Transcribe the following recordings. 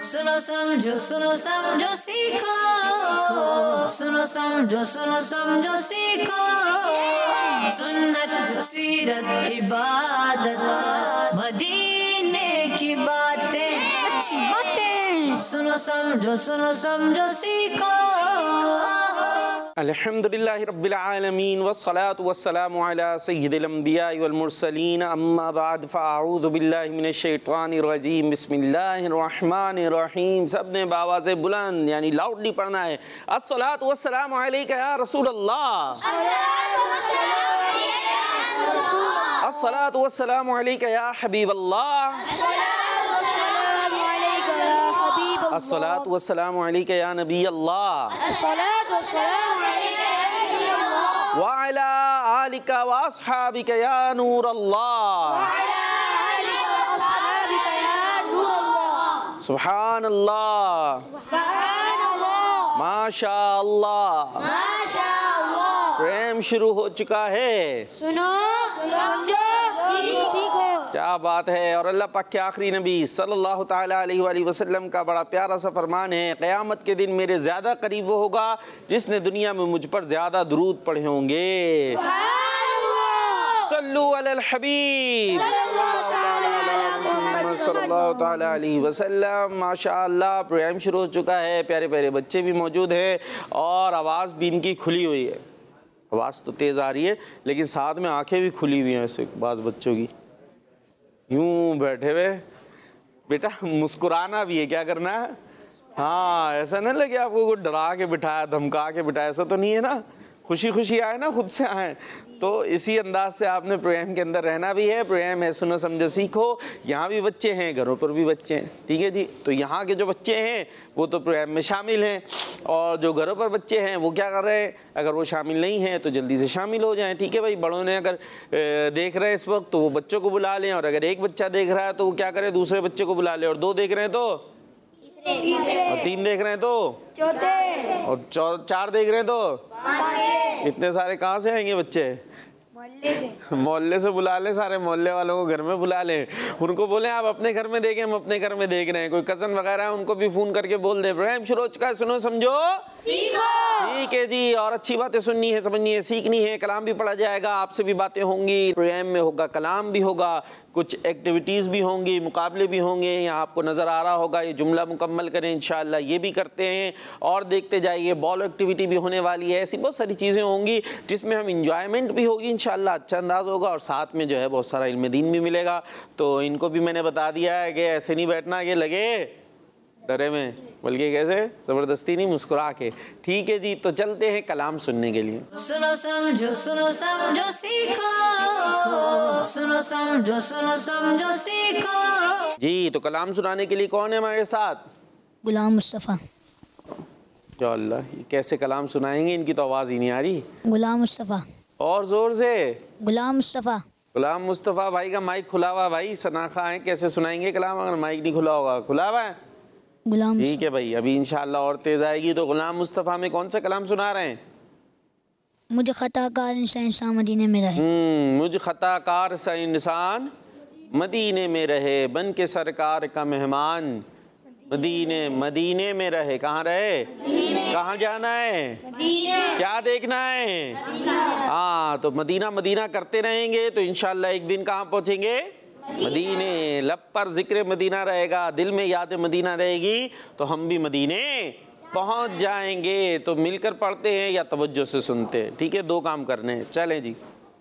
सुनो समझो सीखो, सुनो समझो सीखो, सुन्नत सीरत इबादत मदीने की बातें, अच्छी बातें। सुनो समझो सीखो। अल्हम्दुलिल्लाहि रब्बिल आलमीन वस्सलातु वस्सलामु अला सय्यिदिल अंबिया वल मुरसलीन अम्मा बाद फ़अऊज़ु बिल्लाहि मिनश शैतानिर रजीम बिस्मिल्लाहिर रहमानिर रहीम। सब ने बावाज़े बुलंद यानी लाउडली पढ़ना है। अस्सलातु वस्सलामु अलैका या रसूल अल्लाह, अस्सलातु वस्सलामु अलैका या हबीब अल्लाह, अस्सलातु वस्सलामु अलैका या नबी अल्लाह, व अला आलिका व अस्हाबिका या नूर अल्लाह, सुभान अल्लाह, माशा अल्लाह। प्रेम शुरू हो चुका है, सुनो समझो सीखो। क्या बात है। और अल्लाह पाक के आखिरी नबी सल्लल्लाहु ताला अलैहि वसल्लम का बड़ा प्यारा सा फरमान है, क़यामत के दिन मेरे ज़्यादा करीब वो होगा जिसने दुनिया में मुझ पर ज़्यादा दुरूद पढ़े होंगे। सल्लु अलल हबीब सल्लल्लाहु ताला अलैहि वसल्लम। माशाअल्लाह प्रोग्राम शुरू हो चुका है, प्यारे प्यारे बच्चे भी मौजूद हैं और आवाज़ भी इनकी खुली हुई है। आवाज़ तो तेज़ आ रही है लेकिन साथ में आंखें भी खुली हुई हैं ऐसे बाज़ बच्चों की, यूं बैठे हुए। बेटा मुस्कुराना भी है, क्या करना है? हाँ, ऐसा नहीं लगे आपको कुछ डरा के बिठाया धमका के बिठाया, ऐसा तो नहीं है ना। खुशी खुशी आए ना, खुद से आए। तो इसी अंदाज से आपने प्रोग्राम के अंदर रहना भी है। प्रोग्राम है सुनो समझो सीखो। यहाँ भी बच्चे हैं, घरों पर भी बच्चे हैं, ठीक है जी। तो यहाँ के जो बच्चे हैं वो तो प्रोग्राम में शामिल हैं और जो घरों पर बच्चे हैं वो क्या कर रहे हैं, अगर वो शामिल नहीं हैं तो जल्दी से शामिल हो जाएं, ठीक है भाई। बड़ों ने अगर देख रहे हैं इस वक्त तो वो बच्चों को बुला लें, और अगर एक बच्चा देख रहा है तो वो क्या करें, दूसरे बच्चे को बुला लें, और दो देख रहे हैं तो और तीन देख रहे हैं तो चौथे, और चार देख रहे हैं तो इतने सारे कहाँ से आएंगे बच्चे? मोहल्ले से बुला ले, सारे मोहल्ले वालों को घर में बुला ले, उनको बोले आप अपने घर में देखें, हम अपने घर में देख रहे हैं। कोई कज़न वगैरह है उनको भी फ़ोन करके बोल दे प्रोग्राम शुरू हो चुका है, सुनो समझो सीखो। ठीक है जी। और अच्छी बातें सुननी है, समझनी है, सीखनी है। कलाम भी पढ़ा जाएगा, आपसे भी बातें होंगी, प्रोग्राम में होगा कलाम भी होगा, कुछ एक्टिविटीज़ भी होंगी, मुकाबले भी होंगे। यहाँ आपको नज़र आ रहा होगा ये जुमला मुकम्मल करें, इंशाअल्लाह ये भी करते हैं। और देखते जाइए, बॉल एक्टिविटी भी होने वाली है। ऐसी बहुत सारी चीज़ें होंगी जिसमें हम इंजॉयमेंट भी होगी इंशाअल्लाह, अच्छा अंदाज होगा, और साथ में जो है बहुत सारा इल्म दीन भी मिलेगा। तो इनको भी मैंने बता दिया है कि ऐसे नहीं बैठना कि लगे डरे में, बल्कि कैसे ज़बरदस्ती नहीं, मुस्कुरा के। ठीक है जी। तो चलते हैं कलाम सुनने के लिए। सुनो समझो सीखो, सुनो समझो सीखो। जी, तो कलाम सुनाने के लिए कौन है हमारे साथ? गुलाम मुस्तफ़ा। या अल्लाह, ये कैसे कलाम सुनाएंगे, इनकी तो आवाज़ ही नहीं आ रही। गुलाम मुस्तफ़ा, और ज़ोर से। गुलाम मुस्तफ़ा। गुलाम मुस्तफ़ा भाई का माइक खुला हुआ भाई, सनाखा है, कैसे सुनाएंगे कलाम अगर माइक नहीं खुला होगा? खुला हुआ है, गुलाम। ठीक है भाई। अभी इंशाअल्लाह और तेज़ आएगी। तो गुलाम मुस्तफ़ा में कौन सा कलाम सुना रहे हैं? मुझे खताकार इंसान मदीने में रहे। मुझ खताकार सा इंसान मदीने में रहे, बन के सरकार का मेहमान मदीने में रहे। कहाँ रहे? कहाँ जाना है? क्या देखना है? हाँ, तो मदीना करते रहेंगे तो इंशाअल्लाह एक दिन कहाँ पहुँचेंगे? मदीने। लब पर जिक्र मदीना रहेगा, दिल में याद मदीना रहेगी, तो हम भी मदीने पहुँच जाएंगे। तो मिलकर पढ़ते हैं या तवज्जो से सुनते हैं? ठीक है, दो काम करने हैं। चलें जी।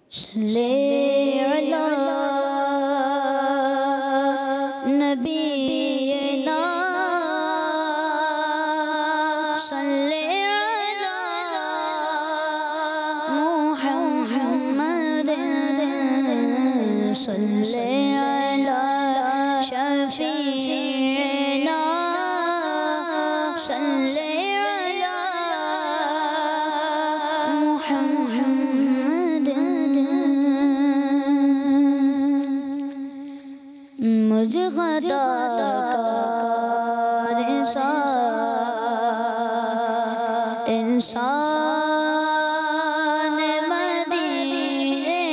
मुझे खताकार इंसान मदीने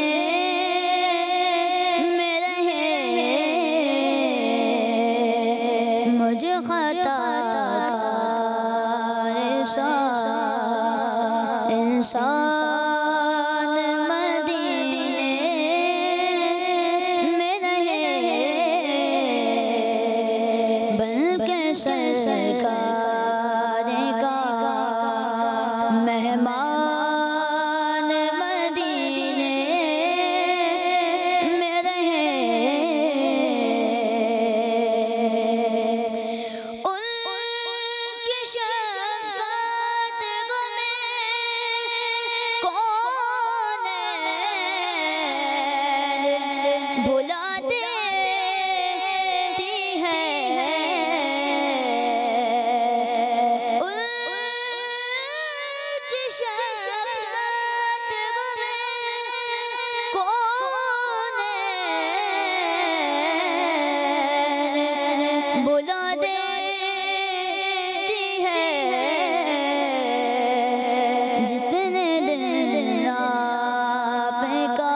में रहे, मुझे इंसान मदीने में रहे बल्कि सरकार का मेहमान मदीने में रहे उनकी शफ़क़त को मैं कौन भुला देती है उनकी शफ़क़त को मैं कौन भुला देती है जितने दिन आपका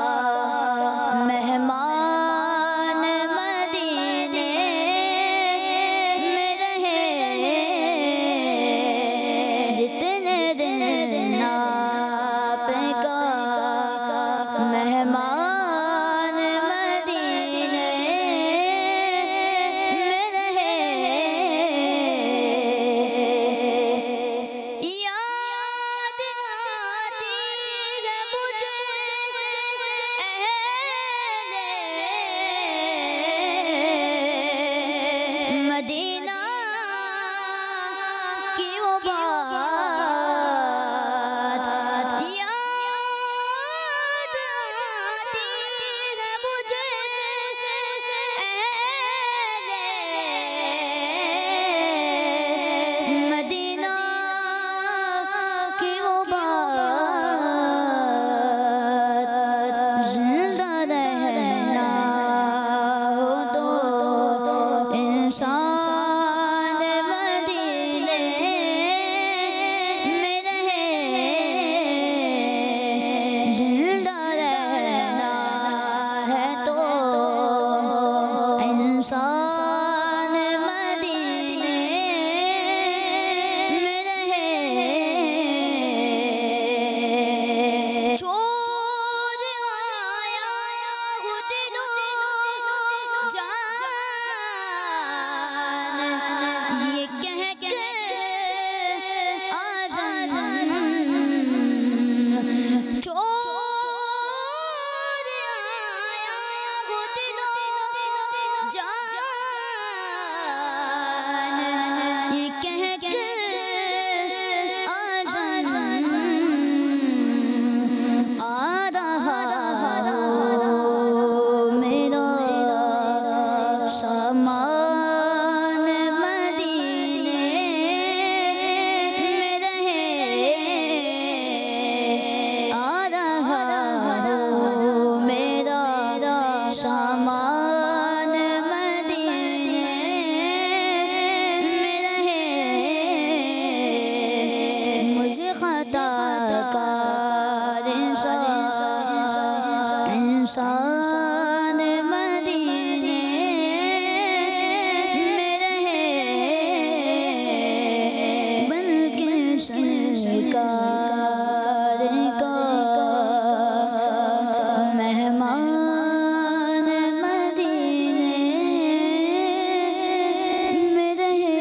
मेहमान मदीने में रहे जितने दिन आपका मेहमान मदीने में रहे याद आती है मुझे अहले मदीना की वो बात याद आती है मुझे अहले मदीना की वो बात जिंदा रहना हो तो इंसान मदीने में रहे जिंदा रहना है तो इंसान मदीने में रहे छोड़ आया हूँ दिलो जान ये कह के आज़ान छोड़ आया हूँ दिलो जान ये कह के आज़ान आ रहा मेरा सामान मदीने में रहे आ रहा मेरा सामान मदीने में रहे मुझे खता कार इंसान मदीने में रहे बल्कि सरकार का मेहमान मदीने में रहे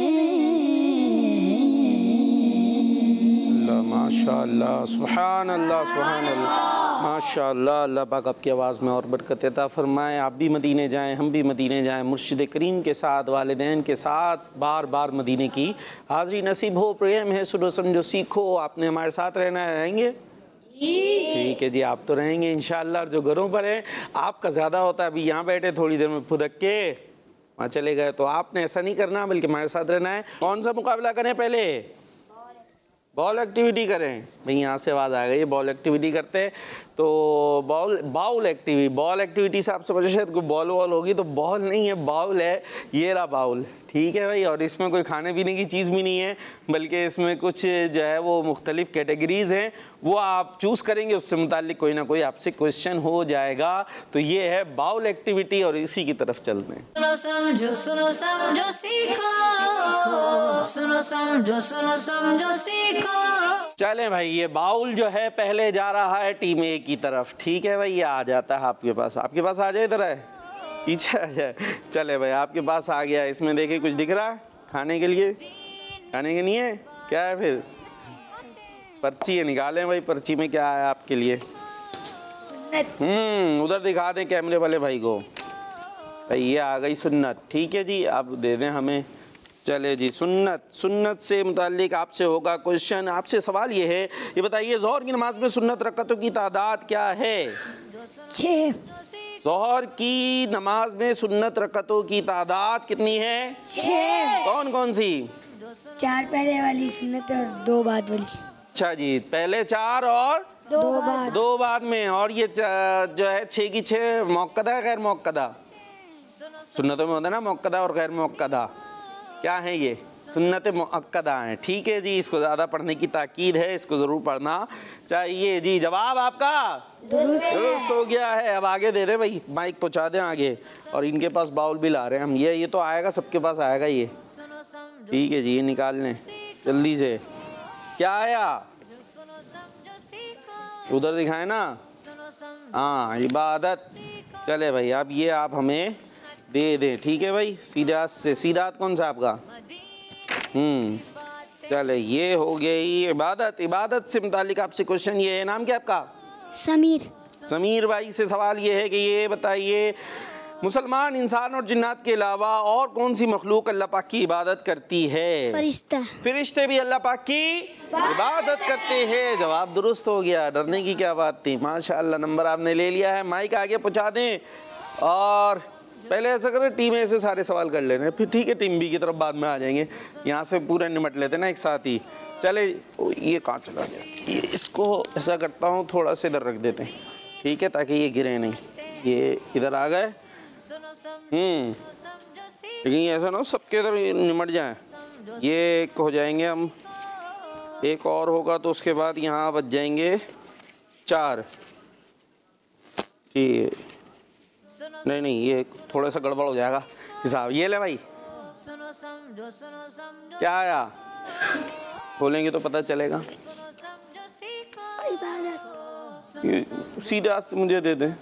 माशाअल्लाह सुभान अल्लाह सुभान अल्लाह माशाअल्लाह। अल्लाह पाक आपकी आवाज़ में और बरकत अता फरमाए। आप भी मदीने जाएं, हम भी मदीने जाएं, मुर्शिद करीम के साथ, वालिदैन के साथ बार बार मदीने की हाज़िरी नसीब हो। प्रेम है सुनो समझो सीखो। आपने हमारे साथ रहना है, रहेंगे? ठीक है जी, आप तो रहेंगे इंशाअल्लाह। जो घरों पर है आपका ज़्यादा होता है, अभी यहाँ बैठे थोड़ी देर में फुदक के वहाँ चले गए, तो आपने ऐसा नहीं करना बल्कि हमारे साथ रहना है। कौन सा मुकाबला करें पहले? बॉल एक्टिविटी करें भाई, यहाँ से आवाज़ आ गई, बॉल एक्टिविटी करते हैं। तो बाउल एक्टिविटी, बॉल एक्टिविटी से आप समझ शायद कोई बॉल वॉल होगी, तो बॉल नहीं है, बाउल है, ये रहा बाउल, ठीक है भाई। और इसमें कोई खाने पीने की चीज़ भी नहीं है, बल्कि इसमें कुछ जो है वो मुख्तलिफ कैटेगरीज़ हैं, वो आप चूज़ करेंगे, उससे मुताल्लिक कोई ना कोई आपसे क्वेश्चन हो जाएगा। तो ये है बाउल एक्टिविटी और इसी की तरफ चलते हैं। सुनो समझो सीखो, सुनो समझो सीखो। चलें भाई, ये बाउल जो है पहले जा रहा है टीम ए की तरफ, ठीक है भाई। ये आ जाता है आपके पास आ जाए, इधर है, पीछे आ जाए। चले भाई, आपके पास आ गया। इसमें देखिए कुछ दिख रहा है खाने के लिए, खाने के नहीं है, क्या है फिर? पर्ची है, निकालें भाई, पर्ची में क्या है आपके लिए? उधर दिखा दें कैमरे वाले भाई को। भाई ये आ गई सुन्नत, ठीक है जी, अब दे दें हमें। चले जी, सुन्नत से मुताल्लिक आपसे होगा क्वेश्चन। आपसे सवाल ये है, ये बताइए ज़ोहर की नमाज में सुन्नत रकअतों की तादाद क्या है? 6। ज़ोहर की नमाज में सुन्नत रकअतों की तादाद कितनी है? 6। कौन कौन सी? 4 पहले वाली सुन्नत और 2 बाद वाली। अच्छा जी, पहले 4 और 2 बाद में। और ये जो है 6 की 6 मुअक्कदा है गैर मुअक्कदा? सुन्नतों में होता है ना मुअक्कदा और गैर मुअक्कदा, क्या है ये? सुन्नत मुअक्कदा है, ठीक है जी। इसको ज़्यादा पढ़ने की ताकीद है, इसको ज़रूर पढ़ना चाहिए जी। जवाब आपका दुरुस्त हो गया है। अब आगे दे दे भाई, माइक पहुँचा दें आगे। और इनके पास बाउल भी ला रहे हैं हम, ये तो आएगा, सबके पास आएगा ये, ठीक है जी। ये निकाल लें जल्दी से। क्या आया? उधर दिखाए ना, हाँ, इबादत। चले भाई, अब ये आप हमें दे दें, ठीक है भाई। सीधात कौन सा आपका? चले, ये हो गई इबादत से मुतालिक आपसे क्वेश्चन ये है। नाम क्या आपका? समीर भाई से सवाल ये है कि ये बताइए, मुसलमान इंसान और जिन्नात के अलावा और कौन सी मखलूक अल्लाह पाक की इबादत करती है? फरिश्ते भी अल्लाह पाक की इबादत करते हैं। जवाब दुरुस्त हो गया, डरने की क्या बात थी। माशाअल्लाह, नंबर आपने ले लिया है। माइक आगे पहुंचा दें। और पहले ऐसा करें, टीम ए से सारे सवाल कर लेने, फिर ठीक है टीम बी की तरफ बाद में आ जाएंगे। यहाँ से पूरा निमट लेते ना एक साथ ही। चले, ये कहाँ चला गया? ये इसको ऐसा करता हूँ, थोड़ा सा इधर रख देते हैं, ठीक है, ताकि ये गिरे नहीं। ये इधर आ गए, लेकिन ऐसा ना हो सबके इधर निमट जाए। ये एक हो जाएंगे हम, एक और होगा तो उसके बाद यहाँ बच जाएंगे 4, ठीक है। नहीं, ये थोड़ा सा गड़बड़ हो जाएगा हिसाब। ये ले भाई, क्या आया? खोलेंगे तो पता चलेगा। सीधे हाथ से मुझे दे दें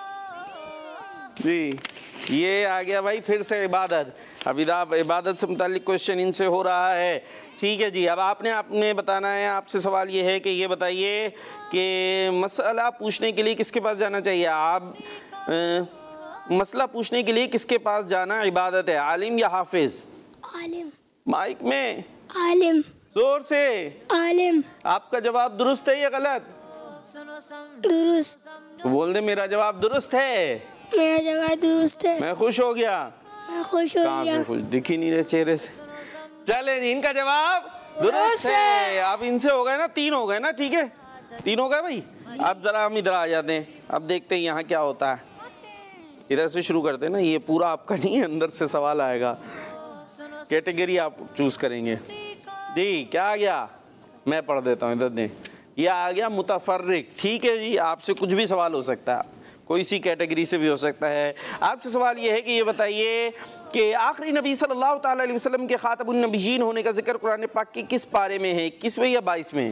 जी। ये आ गया भाई, फिर से इबादत। अब इबादत से मुताल्लिक क्वेश्चन इनसे हो रहा है, ठीक है जी। अब आपने बताना है। आपसे सवाल ये है कि ये बताइए कि मसला पूछने के लिए किसके पास जाना चाहिए? आप मसला पूछने के लिए किसके पास जाना इबादत है, आलिम या हाफिज? आलिम। माइक में आलिम। जोर से। आलिम। आपका जवाब दुरुस्त है या गलत? दुरुस्त। बोल दे, मेरा जवाब दुरुस्त है। मेरा जवाब दुरुस्त है। मैं खुश हो गया। मैं खुश हो कहाँ गया। से खुश? दिख ही नहीं रहे चेहरे से। चले जी, इनका जवाब दुरुस्त है। अब इनसे हो गए ना, 3 हो गए ना, ठीक है, 3 हो गए भाई। अब जरा हम इधर आ जाते हैं, अब देखते हैं यहाँ क्या होता है। इधर से शुरू करते हैं ना, ये पूरा आपका नहीं है, अंदर से सवाल आएगा, कैटेगरी आप चूज करेंगे जी। क्या आ गया? मैं पढ़ देता हूँ, इधर दें। ये आ गया मुतफर्रिक, ठीक है जी। आपसे कुछ भी सवाल हो सकता है, कोई सी कैटेगरी से भी हो सकता है। आपसे सवाल ये है कि ये बताइए कि आखिरी नबी सल्लल्लाहु ताला अलैहि वसल्लम के खातमुन नबिय्यीन होने का जिक्र कुरान पाक के किस पारे में है? 21वें या 22वें?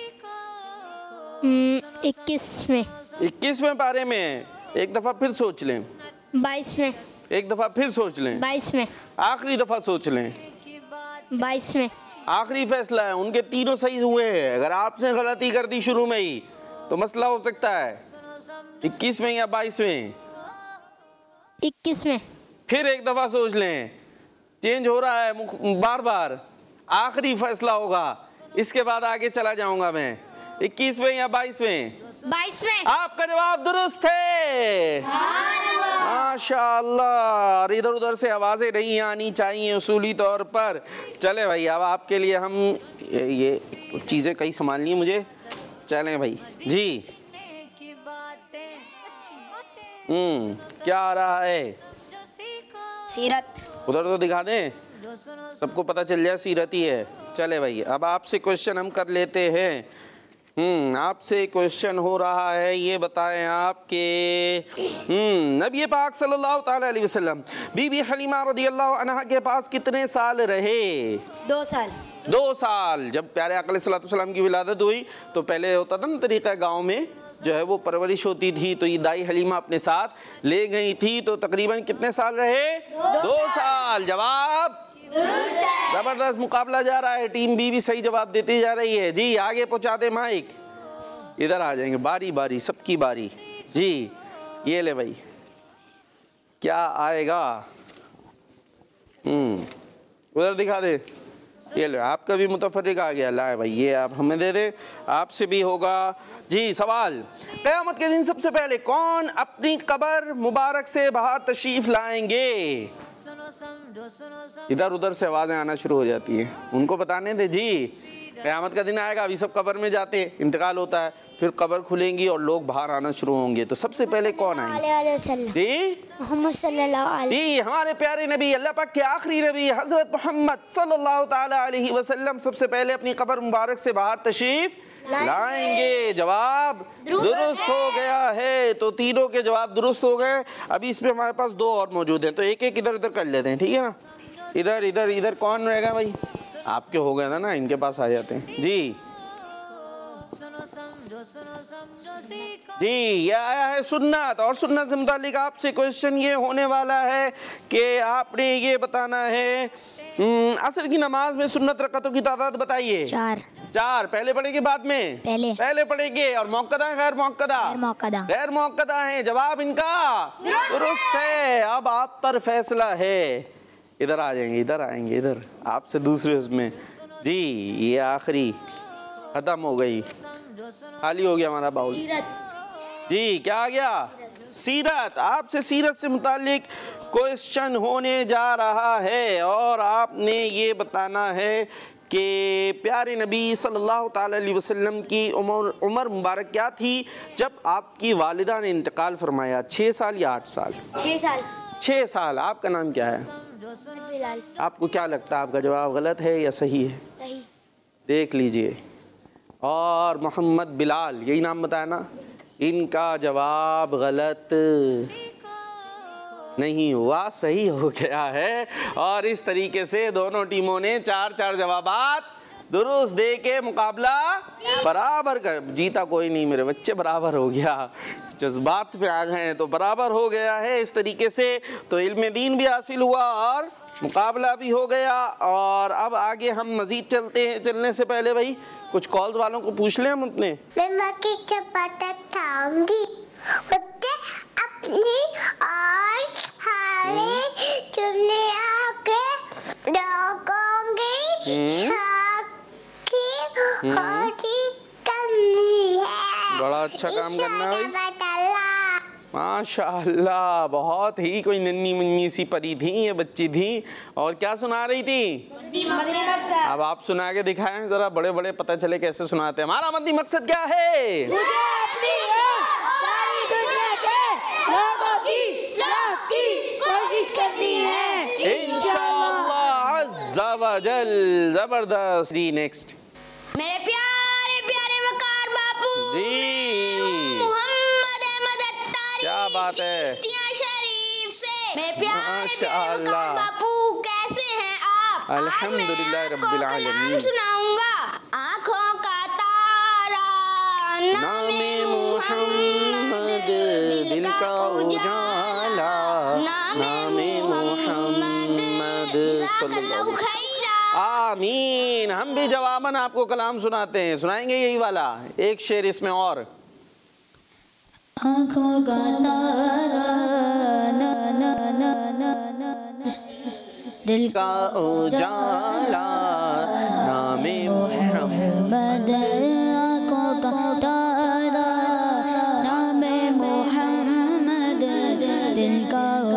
21वें। 21वें पारे में है। एक दफ़ा फिर सोच लें। 22वें। एक दफ़ा फिर सोच लें। 22वें। आखिरी दफ़ा सोच लें। 22वें। आखिरी फैसला है। उनके तीनों सही हुए हैं। अगर आपने गलती कर दी शुरू में ही तो मसला हो सकता है। 21वें या 22वें? 21वें। फिर एक दफ़ा सोच लें, चेंज हो रहा है बार बार। आखिरी फैसला होगा, इसके बाद आगे चला जाऊंगा मैं। 21वें या 22वें? 22वें। आपका जवाब दुरुस्त है। माशाअल्लाह, इधर उधर से आवाज़ें नहीं आनी चाहिए उसूली तौर पर। चले भाई, अब आपके लिए हम ये चीज़ें कई संभालनी है मुझे। चलें भाई जी। क्या आ रहा है? सीरत। उधर तो दिखा दें, सबको पता चल जाए सीरत ही है। चले भाई, अब आपसे क्वेश्चन हम कर लेते हैं। आपसे क्वेश्चन हो रहा है, ये बताएं आपके नबी पाक सल्लल्लाहु ताला अलैहि वसल्लम बीबी हलीमा रदियल्लाहु अन्हा के पास कितने साल रहे? 2 साल। 2 साल। जब प्यारे आका अलैहि सल्लम की विलादत हुई तो पहले होता था ना तरीका, गाँव में जो है वो परवरिश होती थी, तो ये दाई हलीमा अपने साथ ले गई थी। तो तकरीबन कितने साल रहे? 2 साल। जवाब जबरदस्त मुकाबला जा रहा है, टीम बी भी सही जवाब देती जा रही है जी। आगे पहुंचा दे माइक, इधर आ जाएंगे, बारी बारी सबकी बारी जी। ये ले भाई, क्या आएगा? उधर दिखा दे। ये ले, आपका भी मुतफर्रिक आ गया। लाए भाई, ये आप हमें दे दे, आपसे भी होगा जी। सवाल, क़यामत के दिन सबसे पहले कौन अपनी कब्र मुबारक से बाहर तशरीफ लाएंगे? इधर उधर से आवाजें आना शुरू हो जाती है, उनको बताने दे जी। क़यामत का दिन आएगा, अभी सब कब्र में जाते हैं, इंतकाल होता है, फिर कब्र खुलेंगी और लोग बाहर आना शुरू होंगे। तो सबसे पहले कौन आएंगे जी? मोहम्मद सल्लल्लाहु अलैहि जी, हमारे प्यारे नबी, अल्लाह पाक के आखिरी नबी हजरत मोहम्मद सल्लल्लाहु ताला अलैहि वसल्लम सबसे पहले अपनी कब्र मुबारक से बाहर तशरीफ लाएंगे। जवाब दुरुस्त हो गया है, तो तीनों के जवाब दुरुस्त हो गए। अभी इसमें हमारे पास 2 और मौजूद हैं, तो एक एक इधर उधर कर लेते हैं, ठीक है ना? इधर इधर इधर कौन रहेगा भाई? आपके हो गए ना, इनके पास आ जाते हैं जी। जी, ये आया है सुन्नत, और सुन्नत से मुतालिक आपसे क्वेश्चन ये होने वाला है कि आपने ये बताना है असर की नमाज में सुन्नत रकातों की तादाद बताइए। 4। पहले पढ़ेंगे बाद में? पहले पढ़ेंगे। और मौक़दा है गैर मौक़दा? गैर मौक़दा है। जवाब इनका दुरुस्त है। अब आप पर फैसला है। इधर आ जाएंगे, इधर आएंगे, इधर आपसे दूसरे उसमें जी। ये आखिरी खत्म हो गई, खाली हो गया हमारा बाउल जी। क्या आ गया? सीरत। आपसे सीरत से मुतालिक क्वेश्चन होने जा रहा है, और आपने ये बताना है कि प्यारे नबी सल्लल्लाहु ताला अलैहि वसल्लम की उम्र मुबारक क्या थी जब आपकी वालिदा ने इंतकाल फरमाया? 6 साल या 8 साल? 6 साल। 6 साल। आपका नाम क्या है? आपको क्या लगता है, आपका जवाब गलत है या सही है? सही। देख लीजिए। और मोहम्मद बिलाल, यही नाम बताया ना? इनका जवाब गलत नहीं हुआ, सही हो गया है। और इस तरीके से दोनों टीमों ने 4-4 जवाबात दुरुस्त दे के मुकाबला बराबर कर। जीता कोई नहीं मेरे बच्चे, बराबर हो गया। जज्बात पे आ गए हैं तो बराबर हो गया है। इस तरीके से तो इल्म दीन भी हासिल हुआ और मुकाबला भी हो गया। और अब आगे हम मजीद चलते हैं। चलने से पहले भाई कुछ कॉल्स वालों को पूछ लें हम अपने। मैं क्या पता थाऊंगी अपनी और हारे चुनने आके डोकोंगी बड़ा अच्छा काम करना है माशाअल्लाह। बहुत ही कोई नन्ही मुन्नी सी परी थी ये बच्ची थी। और क्या सुना रही थी? अब आप सुना के दिखाएं जरा, बड़े बड़े पता चले कैसे सुनाते हैं। हमारा मद्दी मकसद क्या है? मुझे अपनी सारी दुनिया के लोगों की इस्लाह की कोशिश करनी है इंशाअल्लाह अज़्ज़ा व जल। जबरदस्त जी। नेक्स्ट मेरे प्यारे प्यारे वकार बापू जी, मोहम्मद अहमद अत्तारी, क्या बात है? चिश्तिया शरीफ से। मेरे प्यारे प्यारे वकार माशाअल्लाह। बापू कैसे हैं आप? अल्हम्दुलिल्लाह रब्बिल आलमीन। सुनाऊंगा आँखों का तारा, नामे मोहम्मद दिल का उजाला, नामे मोहम्मद सल्लल्लाहु अलैहि वसल्लम। आमीन। हम भी जवाबन आपको कलाम सुनाते हैं, सुनाएंगे यही वाला एक शेर इसमें। और आँखों का तारा ना ना ना ना ना दिल का उजाला, नामे मोहम्मद। आँखों का तारा नामे मोहम्मद दिल का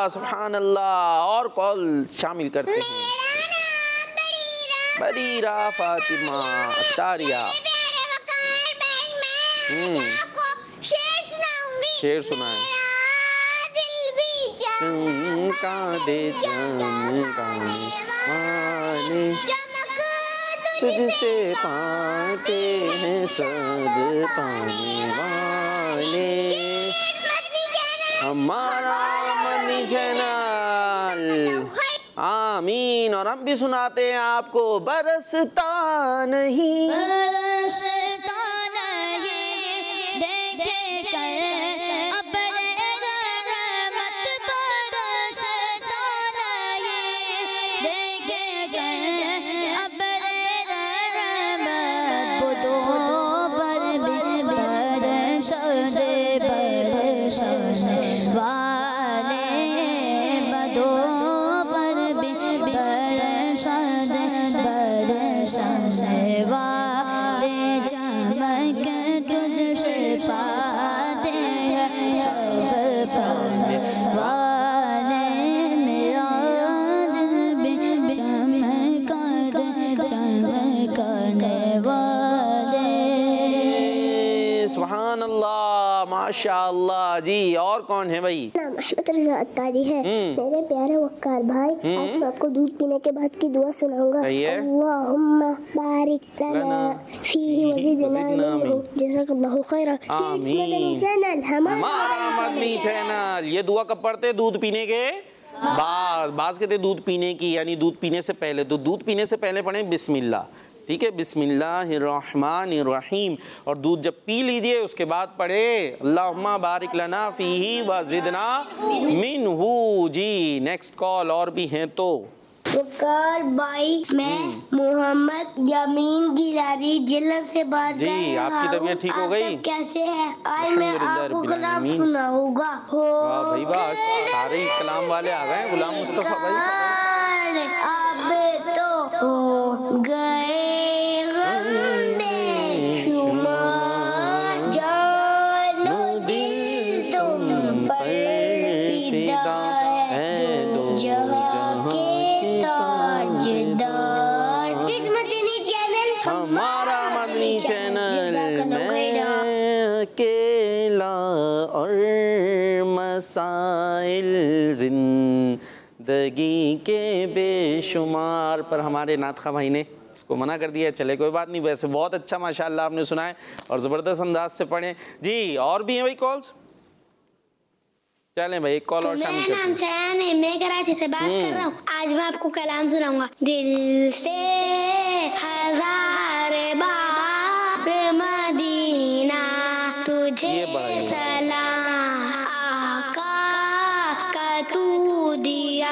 सुभान अल्लाह। और कॉल शामिल करते हैं। बरीरा फातिमा अत्तारिया। शेर सुनाए। तुझसे पाते हैं सब पाने वाले, हमारा मनी चैनल। आमीन। और हम भी सुनाते हैं आपको बरसता नहीं, बरसता नहीं देखे कर अब रहमत, बरसता नहीं देखे कर अब रहमत, बुदो पर भी बरसते बरसने वाले, बदो पर भी बरसते बरसने वाले, चमक तुझसे पाते हैं सब पाने वाले, मेरा दिल भी चमकने वाले। सुभान अल्लाह माशाअल्लाह जी। और कौन है भाई? नाम अहमद रज़ा अत्तारी है। मेरे प्यारे वक्कार भाई, आज मैं आपको दूध पीने के बाद की दुआ सुनाऊंगा। अल्लाहुम्मा बारिक लना फीही वज़िदना मिन्हु, जज़ाकल्लाहु खैरा। किड्स मदनी चैनल हमारा मदनी चैनल। ये दुआ कब पढ़ते? दूध पीने के बाद। बाज कहते दूध पीने की, यानी दूध पीने से पहले। तो दूध पीने से पहले पढ़ें बिस्मिल्लाह, ठीक है, बिस्मिल्लाहिर्रहमानिर्रहीम। और दूध जब पी लीजिए उसके बाद पढ़े अल्लाहुम्मा बारिक लना फीही वज़िदना मिन्हु। जी नेक्स्ट कॉल और भी हैं तो। वक्कार भाई, मैं मोहम्मद यमीन गिलारी जिला से बात कर रहा हूँ। जी आपकी तबीयत ठीक हो गई? कैसे है? आज मैं आपको कलाम सुनाऊंगा। वाह भाई वाह, सारे कलाम वाले आ गए। गुलाम मुस्तफा भाई अब तो हो गए बेशुमार, जानो दिल तुम पर फिदा है, दो जहां के ताजदार। किस मदनी चैनल? हमारा मदनी चैनल। मैं अकेला और मसाइल जिंदगी के बेशुमार पर हमारे नातखा भाई ने इसको मना कर दिया। चले कोई बात नहीं, वैसे बहुत अच्छा माशाल्लाह आपने सुना है और ज़बरदस्त अंदाज से पढ़े जी। और भी हैं भाई कॉल्स? चलें भाई एक कॉल और शामिल करते हैं। मेरा नाम शयान है, मैं कराची से बात कर रहा हूँ। आज मैं आपको कलाम सुनाऊंगा। दिल से हजार बार मदीना तुझे सलाम, आका का तू दिया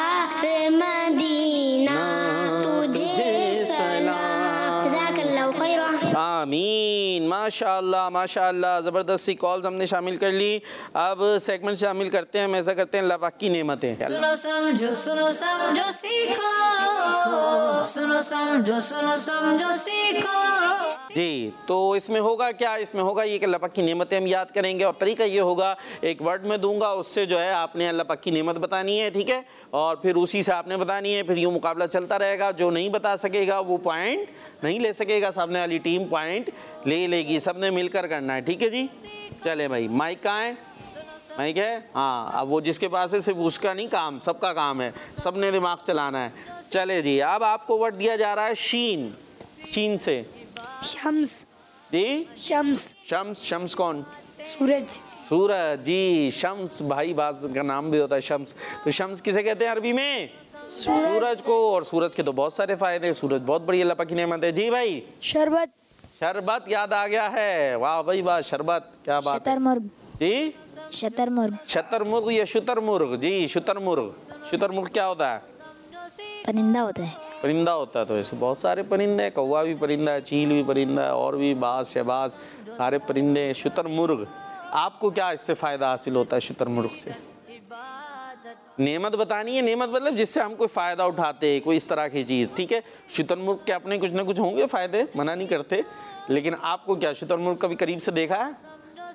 मदीना तुझे सलाम, जज़ाकल्लाहु खैरा। आमीन। माशाअल्लाह माशाअल्लाह, ज़बरदस्ती कॉल्स हमने शामिल कर ली। अब सेगमेंट शामिल करते हैं। हम ऐसा करते हैं अल्लाह पाक की नेमतें। सुनो समझो सीखो, सुनो समझो सीखो। जी तो इसमें होगा क्या? इसमें होगा ये कि अल्लाह पाक की नेमतें हम याद करेंगे और तरीका ये होगा एक वर्ड में दूंगा, उससे जो है आपने अल्लाह पाक की नेमत बतानी है, ठीक है, और फिर उसी से आपने बतानी है। फिर यूँ मुकाबला चलता रहेगा। जो नहीं बता सकेगा वो पॉइंट नहीं ले सकेगा, सामने वाली टीम पॉइंट ले लेगी। सब ने मिलकर करना है, ठीक है जी। चले भाई, माइक कहाँ है? माइक है? हाँ, अब वो जिसके पास है सिर्फ उसका नहीं काम, सबका काम है, सब ने दिमाग चलाना है। चले जी, अब आपको वर्ड दिया जा रहा है शीन। शीन से शम्स। जी शम्स। शम्स। शम्स कौन? सूरज। सूरज जी। शम्स भाई बात का नाम भी होता है शम्स। तो शम्स किसे कहते हैं अरबी में? सूरज को। और सूरज के तो बहुत सारे फायदे हैं। सूरज बहुत बड़ी अल्लाह पाक की नेमत है। जी भाई शरबत। शरबत याद आ गया है। वाह भाई वाह, शरबत क्या बात है। शतरमुर्ग। जी शतरमुर्ग। शतरमुर्ग या शुतरमुर्ग? जी शुतरमुर्ग। शुतरमुर्ग क्या होता है? परिंदा होता है। परिंदा होता है। तो ऐसे बहुत सारे परिंदे हैं, कौवा भी परिंदा है, चील भी परिंदा है, और भी बाज शहबाज सारे परिंदे हैं। शुतरमुर्ग। आपको क्या इससे फ़ायदा हासिल होता है शुतरमुर्ग से? नेमत बतानी है। नेमत मतलब जिससे हम कोई फ़ायदा उठाते हैं, कोई इस तरह की चीज़, ठीक है। शुतरमुर्ग के अपने कुछ ना कुछ होंगे फ़ायदे, मना नहीं करते, लेकिन आपको क्या शुतरमुर्ग कभी करीब से देखा है?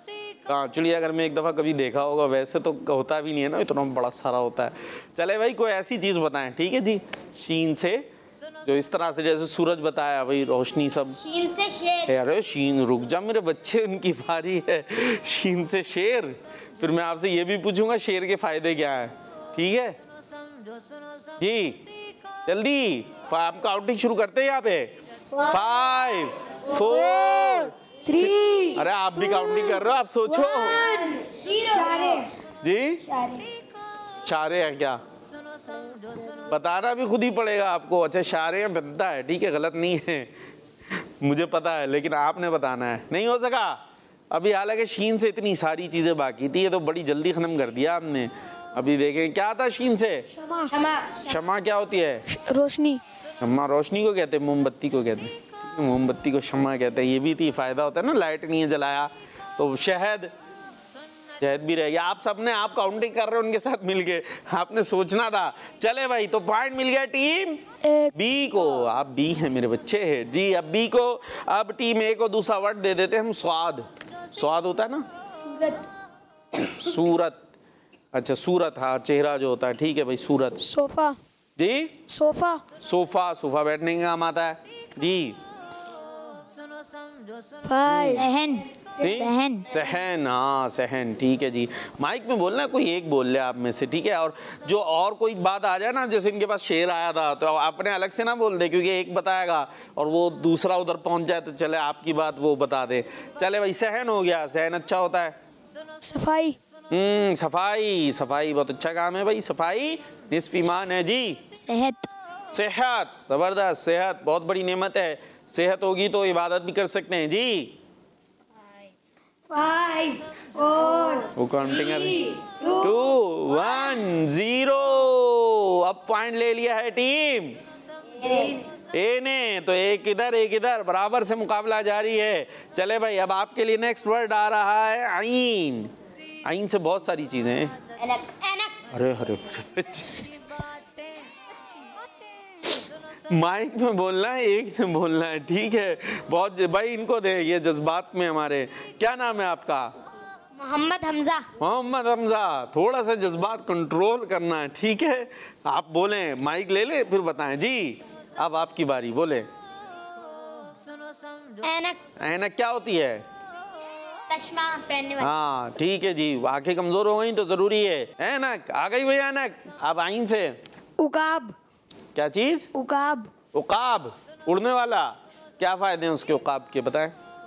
हाँ, चिड़ियाघर में एक दफ़ा कभी देखा होगा, वैसे तो होता भी नहीं है ना, इतना बड़ा सारा होता है। चले भाई कोई ऐसी चीज़ बताएं, ठीक है जी। शीन से, जो इस तरह से जैसे सूरज बताया भाई, रोशनी सब। शीन से शेर। अरे शीन, रुक जा मेरे बच्चे, उनकी बारी है। शीन से शेर, फिर मैं आपसे ये भी पूछूंगा शेर के फायदे क्या है, ठीक है जी। जल्दी आप काउंटिंग शुरू करते हैं यहाँ पे। 5 4 3। अरे आप भी काउंटिंग कर रहे हो, आप सोचो जी। शारे है क्या, बताना भी खुद ही पड़ेगा आपको। अच्छा शारे बनता है, ठीक है, गलत नहीं है, मुझे पता है, लेकिन आपने बताना है। नहीं हो सका अभी, हालांकि शीन से इतनी सारी चीजें बाकी थी, ये तो बड़ी जल्दी खत्म कर दिया आपने। अभी देखें क्या था शीन से। क्षमा। क्षमा क्या होती है? रोशनी। क्षमा रोशनी को कहते हैं, मोमबत्ती को कहते हैं, मोमबत्ती को क्षमा कहते हैं। ये भी थी, फायदा होता है ना, लाइट नहीं है जलाया तो शहद, शहद भी रह गया। आप सबने, आप काउंटिंग कर रहे हो उनके साथ मिलके, आपने सोचना था। चले भाई, तो पॉइंट मिल गया टीम बी को। आप बी हैं मेरे बच्चे हैं जी। अब बी को, अब टीम ए को दूसरा वर्ड दे देते हैं हम, स्वाद। स्वाद होता है ना, सूरत। अच्छा सूरत, हाँ, चेहरा जो होता है, ठीक है भाई, सूरत। सोफा जी, सोफा। सोफा, सोफा बैठने का काम आता है जी। 5 सहन। सहन। सहन, हाँ सहन, ठीक है जी। माइक में बोलना, कोई एक बोल ले आप में से, ठीक है। और जो और कोई बात आ जाए ना, जैसे इनके पास शेर आया था, तो आपने अलग से ना बोल दे, क्योंकि एक बताएगा और वो दूसरा उधर पहुंच जाए तो चले आपकी बात वो बता दे। चले भाई, सहन हो गया। सहन अच्छा होता है। सफाई। सफाई, सफाई बहुत अच्छा काम है भाई। सफाई निस्फ ईमान है जी। सेहत। सेहत, जबरदस्त। सेहत बहुत बड़ी नेमत है, सेहत होगी तो इबादत भी कर सकते हैं जी। 5 4 वो काउंटिंग है 2 1 0। अब पॉइंट ले लिया है टीम ए ने, तो एक इधर एक इधर, बराबर से मुकाबला जारी है। चले भाई, अब आपके लिए नेक्स्ट वर्ड आ रहा है आइन। आइन से बहुत सारी चीजें हैं। अरे अरे माइक में बोलना है, एक में बोलना है, ठीक है। बहुत भाई, इनको दे, ये जज्बात में हमारे। क्या नाम है आपका? मोहम्मद हमजा। मोहम्मद हमजा। थोड़ा सा जज्बात कंट्रोल करना है, ठीक है। आप बोलें, माइक ले ले, फिर बताएं जी। अब आपकी बारी, बोले। ऐनक। ऐनक क्या होती है? चश्मा पहनने वाली। हाँ ठीक है जी, आंखें कमजोर हो गई तो जरूरी है। ऐनक आ गई भाई, ऐनक। अब आइन से उकाब। क्या चीज? उकाब। उकाब, उड़ने वाला। क्या फायदे हैं उसके उकाब के, बताएं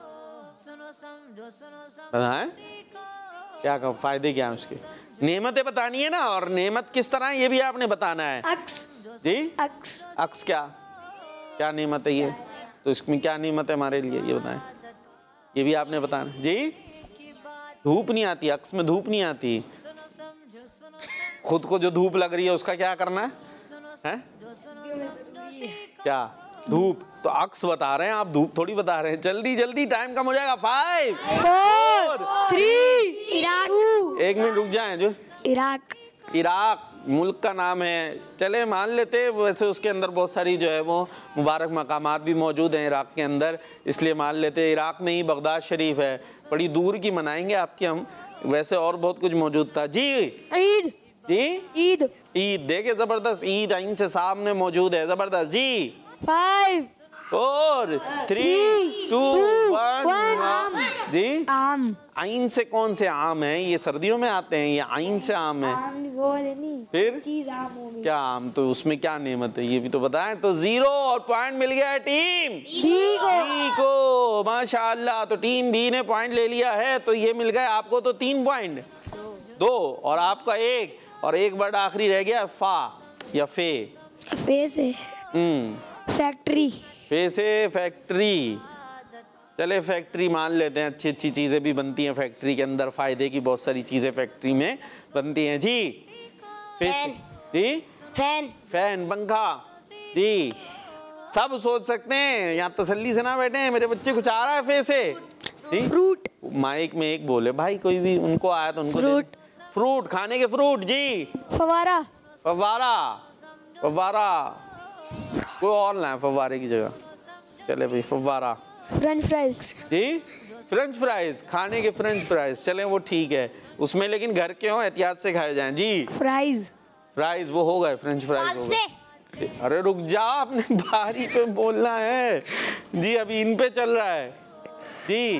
बताएं, क्या फायदे क्या है उसके? नेमतें बतानी है ना, और नेमत किस तरह है ये भी आपने बताना है। अक्स। जी, अक्स। अक्स क्या, क्या नेमत है ये? तो इसमें क्या नेमत है हमारे लिए, ये बताएं। ये भी आपने बताना जी। धूप नहीं आती, अक्स में धूप नहीं आती। खुद को जो धूप लग रही है उसका क्या करना है? क्या धूप? तो अक्स बता रहे हैं आप, धूप थोड़ी बता रहे हैं। जल्दी जल्दी, टाइम कम हो जाएगा। 5 4 3। इराक। 1 मिनट रुक जाएं। जो इराक। इराक मुल्क का नाम है, चले मान लेते। वैसे उसके अंदर बहुत सारी जो है वो मुबारक मकामात भी मौजूद हैं इराक के अंदर, इसलिए मान लेते। इराक में ही बगदाद शरीफ है, बड़ी दूर की मनाएंगे आपकी हम। वैसे और बहुत कुछ मौजूद था जी। ईद। जी, ईद। ईद देखे, जबरदस्त। ईद आइन से सामने मौजूद है, जबरदस्त जी। 5 4 3 2 1 आम। जी। आम। आइन से कौन से आम हैं? ये सर्दियों में आते हैं, ये आइन से आम है। फिर चीज आम होगी। क्या आम? तो उसमें क्या नेमत है ये भी तो बताएं। तो 0 और पॉइंट मिल गया है टीम बी को। माशाअल्लाह, तो टीम बी ने पॉइंट ले लिया है। तो ये मिल गए आपको तो 3 पॉइंट, 2 और आपका 1। और एक वर्ड आखिरी रह गया, फा या फे। फे से फैक्ट्री। फे से फैक्ट्री। चले फैक्ट्री मान लेते हैं, अच्छी अच्छी चीज़ें भी बनती हैं फैक्ट्री के अंदर, फ़ायदे की बहुत सारी चीज़ें फैक्ट्री में बनती हैं जी। फैन। जी, फैन। फैन, पंखा जी। सब सोच सकते हैं, यहाँ तसल्ली से ना बैठे हैं मेरे बच्चे। कुछ आ रहा है फे से जी? फ्रूट। माइक में एक बोले भाई, कोई भी उनको आया तो उनको। फ्रूट। फ्रूट, खाने के फ्रूट जी। फवारा। फव्वारा, फव्वारा। कोई और ना है फव्वारे की जगह। चले भाई, फव्वारा। French fries. जी फ्रेंच फ्राइज, खाने के फ्रेंच फ्राइज, चलें वो ठीक है, उसमें लेकिन घर के हों, एहतियात से खाए जाएं। जी फ्राइज। फ्राइज वो हो गए, फ्रेंच फ्राइज हो गए। अरे रुक जाओ, आपने बारी पे बोलना है जी, अभी इन पे चल रहा है जी।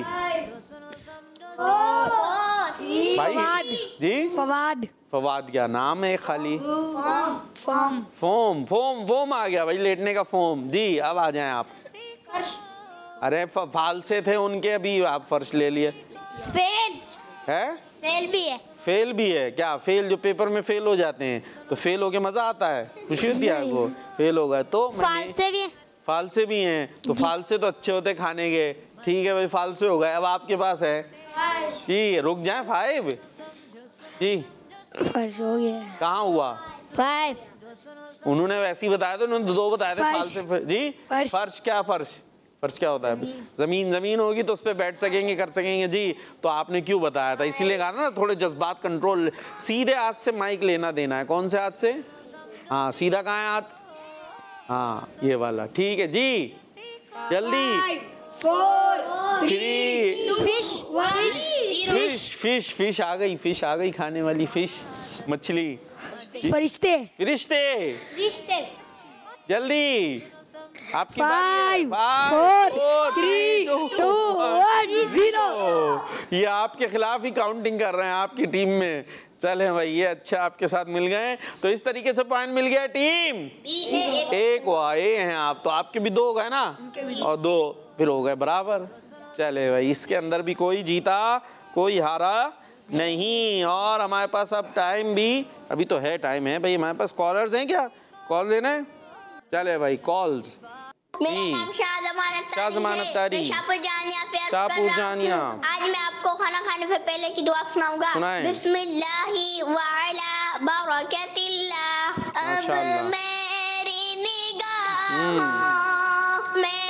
भाई जी फवाद। फवाद क्या नाम है खाली? फॉर्म। फोम फोम फोम आ गया भाई, लेटने का फोम। जी अब आ जाएं आप। अरे फाल से थे उनके, अभी आप फर्श ले लिए। फेल है? फेल भी है। फेल भी है क्या? फेल जो पेपर में फेल हो जाते हैं, तो फेल होके मजा आता है, खुशी होती है आपको? फेल हो गए तो फाल से भी है। फाल से भी हैं, तो फाल से तो अच्छे होते खाने के। ठीक है भाई, फाल से हो गए, अब आपके पास है जी। रुक जाए, 5 जी। फर्श हो गया। कहाँ हुआ? 5 उन्होंने वैसे ही बताया था, उन्होंने 2 बताए थे फाल से। जी फर्श। फर्श क्या? फर्श फर्श क्या होता है? जमीन। जमीन होगी तो उस पर बैठ सकेंगे, कर सकेंगे जी। तो आपने क्यों बताया था? इसीलिए कहा ना थोड़े जज्बात कंट्रोल। सीधे हाथ से माइक लेना देना है। कौन से हाथ से? हाँ सीधा कहाँ है हाथ? हाँ ये वाला, ठीक है जी। जल्दी। 4 3 फिश फिश फिश फिश आ गई, फिश आ गई, खाने वाली फिश, मछली। फरिश्ते। रिश्ते। रिश्ते। जल्दी आपकी 5 4 3 2 1 0। ये आपके खिलाफ ही काउंटिंग कर रहे हैं आपकी टीम में। चले भाई, ये अच्छा आपके साथ मिल गए, तो इस तरीके से पॉइंट मिल गया टीम। एक हुआ, ए हैं आप, तो आपके भी 2 हो गए ना, और 2 फिर हो गए बराबर। चले भाई, इसके अंदर भी कोई जीता कोई हारा नहीं। और हमारे पास अब टाइम भी, अभी तो है टाइम है भाई, हमारे पास कॉलर्स हैं क्या? कॉल देना है? चले भाई कॉल्स। मेरा नाम शाहजमान अख्तारी है। शाहपुर जानिया। आज मैं आपको खाना खाने से पहले की दुआ सुनाऊंगा। सुनाएं। बिस्मिल्लाहि व अला बरकतिल्लाह। अब माशाअल्लाह। मेरी निगाहों में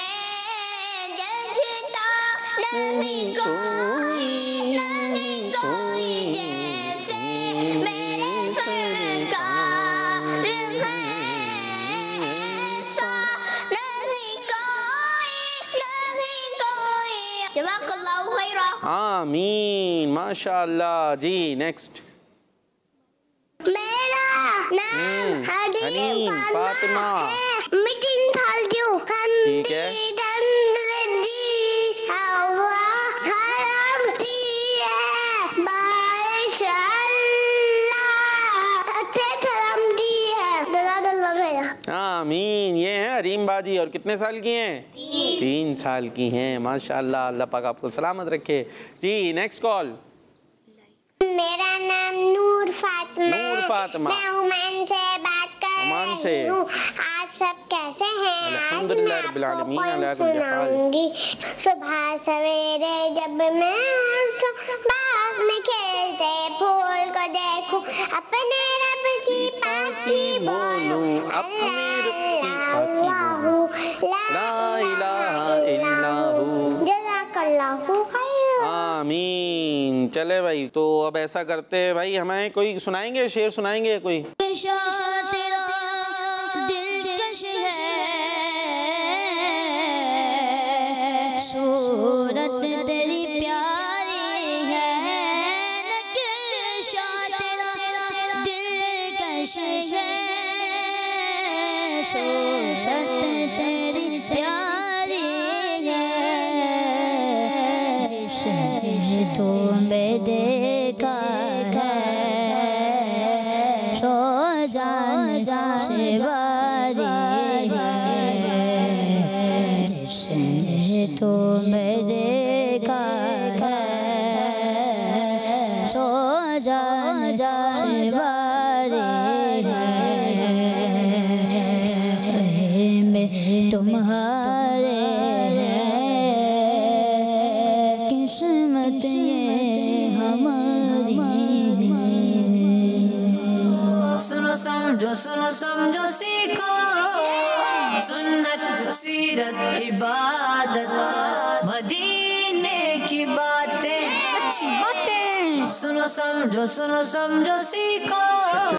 जचता नहीं कोई जैसे मेरे सरकार है। आमीन, माशाअल्लाह जी। नेक्स्ट। मेरा नाम हनीन फातिमा। मीटिंग थाल जो ठीक है। आमीन। ये है हरीम बाजी, और कितने साल की हैं? 3 साल की हैं। माशाअल्लाह, अल्लाह पाक आपको सलामत रखे जी। Next call. मेरा नाम नूर फातिमा। नूर फातिमा। मैं ओमान से बात कर ओमान से। रही हूँ। आप सब कैसे हैं? अल्हम्दुलिल्लाह रब्बिल आलमीन, अला कुल्ली हाल। सुनाऊंगी। सुबह सवेरे जब मैं उठूं, बाग में खेलते फूल को देखूं, अपने रब की पाकी बोलूं, अपने रब की पाकी बोलूं, ला इलाहा इल्लल्लाहु, जज़ाकल्लाहु खैर। आमीन। चले भाई, तो अब ऐसा करते हैं भाई, हमें कोई सुनाएंगे, शेर सुनाएंगे कोई? दिलकश है सूरत तेरी प्यारी है, नक्शा तेरा दिलकश है सूरत तेरी प्यारी है, जिसे तुम्हें देखा है सो जान से बारी है, जिसे तुम्हें देखा है सो जान से बारी है, में तुम्हारे किस्मत ये हमारी। सुनो समझो सीखो सुन्नत सीरत इबादत मदीने की बातें अच्छी बातें। सुनो समझो सीखो।